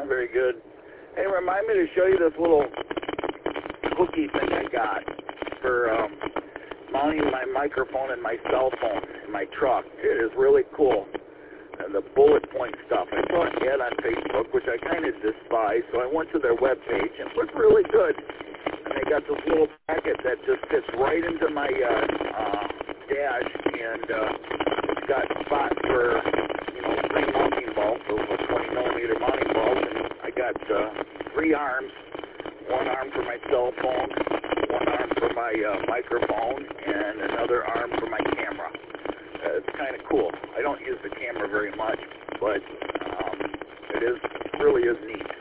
Very good. Hey, remind me to show you this little hooky thing I got for mounting my microphone and my cell phone in my truck. It is really cool. And the bullet point stuff. I saw an ad on Facebook, which I kind of despise, so I went to their webpage, and it looked really good. And they got this little packet that just fits right into my dash, and it's got spots for, 3 mounting bulbs, those 20-millimeter mounting bulbs, and I got 3 arms, 1 arm for my cell phone, 1 arm for my microphone, and another arm for my camera. It's kind of cool. I don't use the camera very much, but it really is neat.